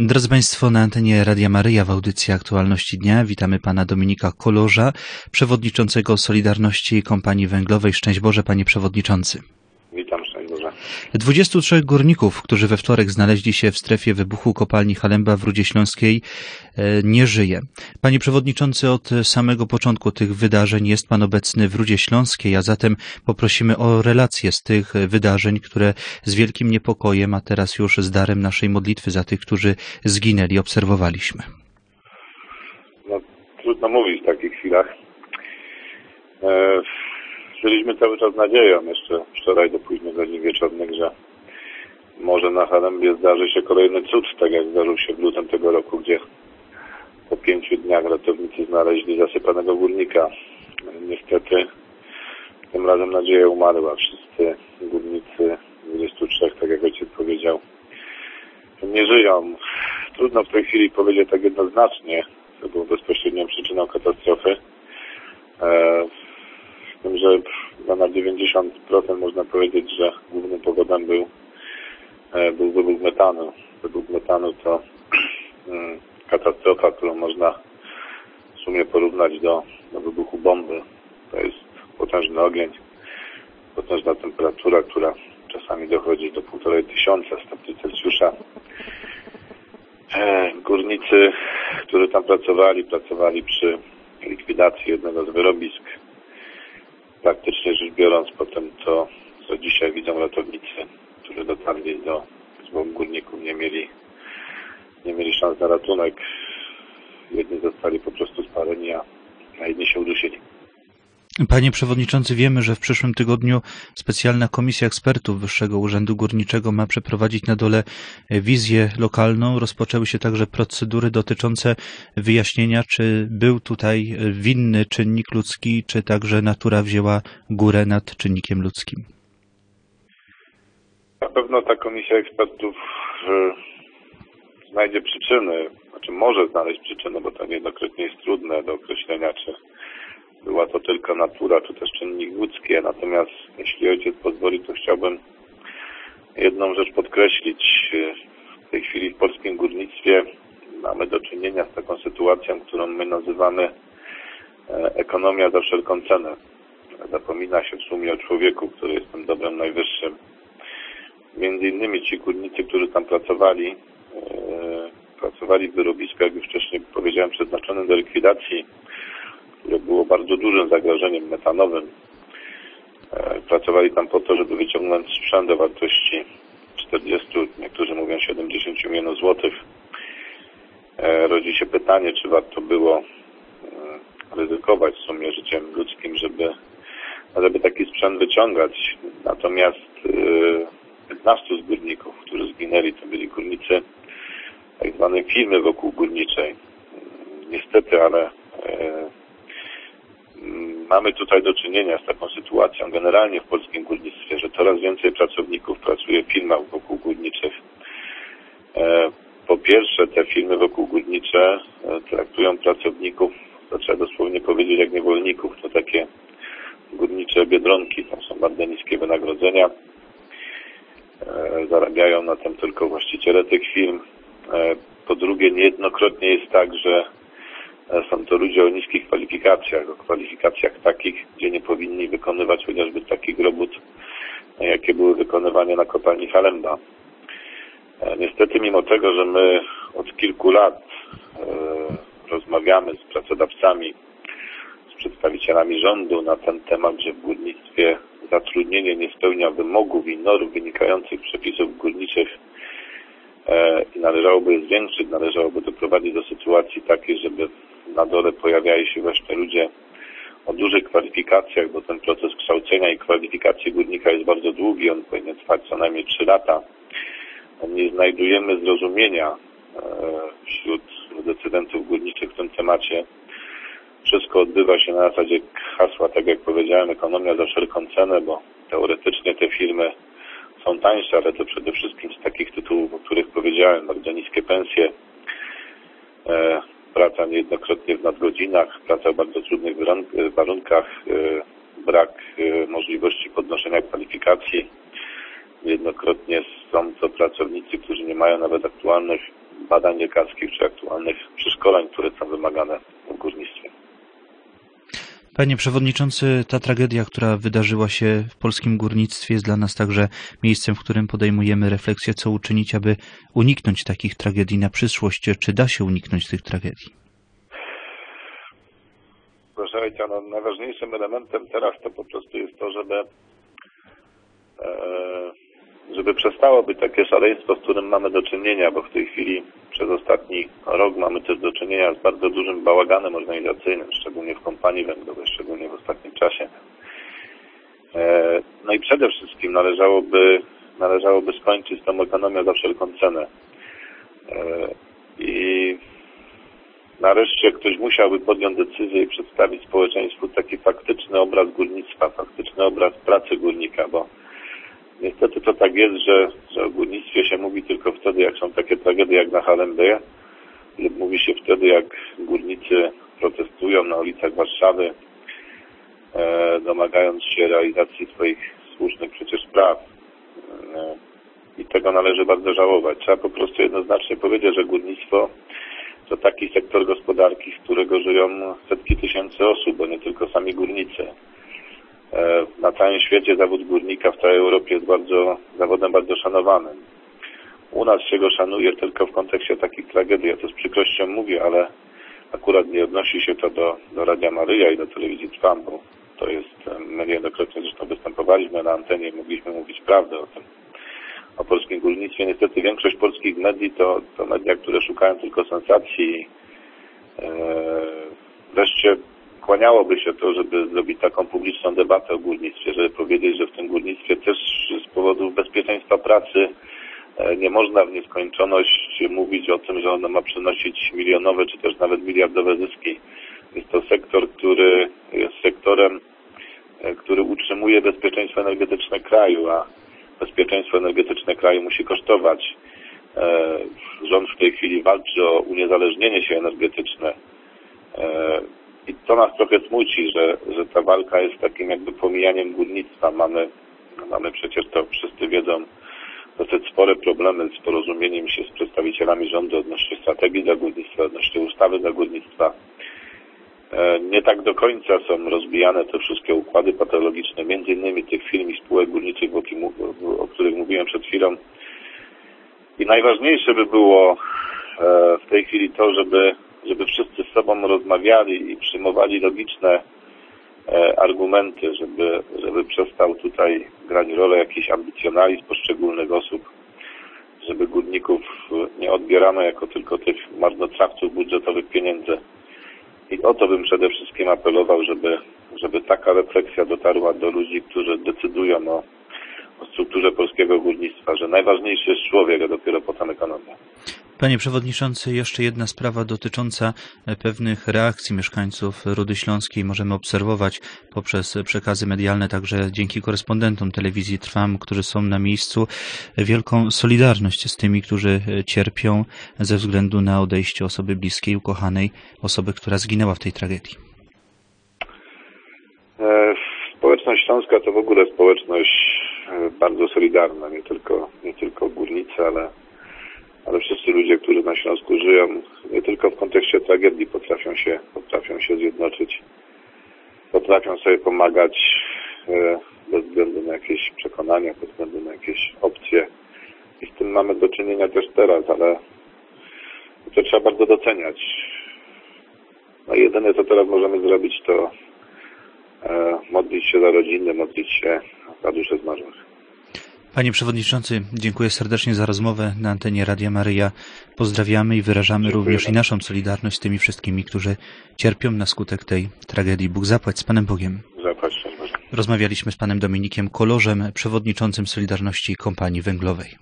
Drodzy Państwo, na antenie Radia Maryja w audycji Aktualności Dnia witamy Pana Dominika Kolorza, przewodniczącego Solidarności Kompanii Węglowej. Szczęść Boże, Panie Przewodniczący. Witam, szczęść Boże. 23 górników, którzy we wtorek znaleźli się w strefie wybuchu kopalni Halemba w Rudzie Śląskiej, nie żyje. Panie Przewodniczący, od samego początku tych wydarzeń jest Pan obecny w Rudzie Śląskiej, a zatem poprosimy o relację z tych wydarzeń, które z wielkim niepokojem, a teraz już z darem naszej modlitwy za tych, którzy zginęli, obserwowaliśmy. No, trudno mówić w takich chwilach. Żyliśmy cały czas nadzieją, jeszcze wczoraj do późnych godzin wieczornych, że może na Halembie zdarzy się kolejny cud, tak jak zdarzył się w lutym tego roku, gdzie po 5 dniach ratownicy znaleźli zasypanego górnika. Niestety tym razem nadzieja umarła. Wszyscy górnicy, 23, tak jak ojciec powiedział, nie żyją. Trudno w tej chwili powiedzieć tak jednoznacznie, co było bezpośrednią przyczyną katastrofy. Z tym, że na 90% można powiedzieć, że głównym powodem był wybuch metanu. Wybuch metanu to katastrofa, którą można w sumie porównać do wybuchu bomby. To jest potężny ogień, potężna temperatura, która czasami dochodzi do 1500 stopni Celsjusza. Górnicy, którzy tam pracowali przy likwidacji jednego z wyrobisk. Praktycznie rzecz biorąc, potem to, co dzisiaj widzą ratownicy, którzy dotarli do zwłok górników, nie mieli szans na ratunek. Jedni zostali po prostu spaleni, a inni się udusili. Panie Przewodniczący, wiemy, że w przyszłym tygodniu specjalna komisja ekspertów Wyższego Urzędu Górniczego ma przeprowadzić na dole wizję lokalną. Rozpoczęły się także procedury dotyczące wyjaśnienia, czy był tutaj winny czynnik ludzki, czy także natura wzięła górę nad czynnikiem ludzkim. Na pewno ta komisja ekspertów znajdzie przyczyny, znaczy może znaleźć przyczyny, bo to niejednokrotnie jest trudne do określenia, czy była to tylko natura, czy też czynnik ludzki. Natomiast jeśli ojciec pozwoli, to chciałbym jedną rzecz podkreślić. W tej chwili w polskim górnictwie mamy do czynienia z taką sytuacją, którą my nazywamy ekonomia za wszelką cenę. Zapomina się w sumie o człowieku, który jest tym dobrem najwyższym. Między innymi ci górnicy, którzy tam pracowali w wyrobiskach, jak już wcześniej powiedziałem, przeznaczonym do likwidacji, które było bardzo dużym zagrożeniem metanowym. Pracowali tam po to, żeby wyciągnąć sprzęt o wartości 40, niektórzy mówią 70 milionów złotych. Rodzi się pytanie, czy warto było ryzykować w sumie życiem ludzkim, żeby taki sprzęt wyciągać. Natomiast 15 z górników, którzy zginęli, to byli górnicy tak zwanej firmy wokół górniczej. Niestety, ale mamy tutaj do czynienia z taką sytuacją generalnie w polskim górnictwie, że coraz więcej pracowników pracuje w firmach wokół górniczych. Po pierwsze, te firmy wokół górnicze traktują pracowników, to trzeba dosłownie powiedzieć, jak niewolników. To takie górnicze biedronki, tam są bardzo niskie wynagrodzenia. Zarabiają na tym tylko właściciele tych firm. Po drugie, niejednokrotnie jest tak, że są to ludzie o niskich kwalifikacjach, o kwalifikacjach takich, gdzie nie powinni wykonywać chociażby takich robót, jakie były wykonywane na kopalni Halemba. Niestety, mimo tego, że my od kilku lat rozmawiamy z pracodawcami, z przedstawicielami rządu na ten temat, że w górnictwie zatrudnienie nie spełnia wymogów i norm wynikających z przepisów górniczych i należałoby je zwiększyć, należałoby doprowadzić do sytuacji takiej, żeby na dole pojawiali się właśnie ludzie o dużych kwalifikacjach, bo ten proces kształcenia i kwalifikacji górnika jest bardzo długi, on powinien trwać co najmniej 3 lata. Nie znajdujemy zrozumienia wśród decydentów górniczych w tym temacie. Wszystko odbywa się na zasadzie hasła, tak jak powiedziałem, ekonomia za wszelką cenę, bo teoretycznie te firmy są tańsze, ale to przede wszystkim z takich tytułów, o których powiedziałem, bardzo niskie pensje, praca niejednokrotnie w nadgodzinach, praca w bardzo trudnych warunkach, brak możliwości podnoszenia kwalifikacji. Niejednokrotnie są to pracownicy, którzy nie mają nawet aktualnych badań lekarskich czy aktualnych przeszkoleń, które są wymagane w górnictwie. Panie Przewodniczący, ta tragedia, która wydarzyła się w polskim górnictwie, jest dla nas także miejscem, w którym podejmujemy refleksję, co uczynić, aby uniknąć takich tragedii na przyszłość. Czy da się uniknąć tych tragedii? Proszę ojca, najważniejszym elementem teraz to po prostu jest to, żeby przestało być takie szaleństwo, z którym mamy do czynienia, bo w tej chwili przez ostatni rok mamy też do czynienia z bardzo dużym bałaganem organizacyjnym, szczególnie w kompanii węglowej, szczególnie w ostatnim czasie. No i przede wszystkim należałoby skończyć z tą ekonomią za wszelką cenę. I nareszcie ktoś musiałby podjąć decyzję i przedstawić społeczeństwu taki faktyczny obraz górnictwa, faktyczny obraz pracy górnika, bo niestety to tak jest, że o górnictwie się mówi tylko wtedy, jak są takie tragedie jak na Halembie, lub mówi się wtedy, jak górnicy protestują na ulicach Warszawy, domagając się realizacji swoich słusznych przecież praw. I tego należy bardzo żałować. Trzeba po prostu jednoznacznie powiedzieć, że górnictwo to taki sektor gospodarki, z którego żyją setki tysięcy osób, bo nie tylko sami górnicy. Na całym świecie zawód górnika w całej Europie jest zawodem bardzo szanowanym. U nas się go szanuje tylko w kontekście takich tragedii. Ja to z przykrością mówię, ale akurat nie odnosi się to do Radia Maryja i do telewizji Trwam, bo to jest, my niejednokrotnie zresztą występowaliśmy na antenie i mogliśmy mówić prawdę o tym, o polskim górnictwie. Niestety większość polskich mediów to media, które szukają tylko sensacji. Wreszcie kłaniałoby się to, żeby zrobić taką publiczną debatę o górnictwie, żeby powiedzieć, że w tym górnictwie też z powodów bezpieczeństwa pracy nie można w nieskończoność mówić o tym, że ono ma przynosić milionowe czy też nawet miliardowe zyski. Jest to sektor, który jest sektorem, który utrzymuje bezpieczeństwo energetyczne kraju, a bezpieczeństwo energetyczne kraju musi kosztować. Rząd w tej chwili walczy o uniezależnienie się energetyczne. I to nas trochę smuci, że ta walka jest takim jakby pomijaniem górnictwa. Mamy przecież, to wszyscy wiedzą, dosyć spore problemy z porozumieniem się z przedstawicielami rządu odnośnie strategii dla górnictwa, odnośnie ustawy dla górnictwa. Nie tak do końca są rozbijane te wszystkie układy patologiczne, między innymi tych firm i spółek górniczych, o których mówiłem przed chwilą. I najważniejsze by było w tej chwili to, żeby wszyscy z sobą rozmawiali i przyjmowali logiczne argumenty, żeby przestał tutaj grać rolę jakiś ambicjonalizm poszczególnych osób, żeby górników nie odbierano jako tylko tych marnotrawców budżetowych pieniędzy. I o to bym przede wszystkim apelował, żeby taka refleksja dotarła do ludzi, którzy decydują o strukturze polskiego górnictwa, że najważniejszy jest człowiek, a dopiero potem ekonomia. Panie Przewodniczący, jeszcze jedna sprawa dotycząca pewnych reakcji mieszkańców Rudy Śląskiej. Możemy obserwować poprzez przekazy medialne, także dzięki korespondentom telewizji Trwam, którzy są na miejscu, wielką solidarność z tymi, którzy cierpią ze względu na odejście osoby bliskiej, ukochanej, osoby, która zginęła w tej tragedii. Społeczność śląska to w ogóle społeczność bardzo solidarna, nie tylko górnicy, ale wszyscy ludzie, którzy na Śląsku żyją, nie tylko w kontekście tragedii potrafią się zjednoczyć, potrafią sobie pomagać bez względu na jakieś przekonania, bez względu na jakieś opcje. I z tym mamy do czynienia też teraz, ale to trzeba bardzo doceniać. No jedyne, co teraz możemy zrobić, to modlić się za rodziny, modlić się za duszę zmarłych. Panie Przewodniczący, dziękuję serdecznie za rozmowę na antenie Radia Maryja. Pozdrawiamy i wyrażamy również i naszą solidarność z tymi wszystkimi, którzy cierpią na skutek tej tragedii. Bóg zapłać, z Panem Bogiem. Zapłać. Rozmawialiśmy z panem Dominikiem Kolorzem, przewodniczącym Solidarności Kompanii Węglowej.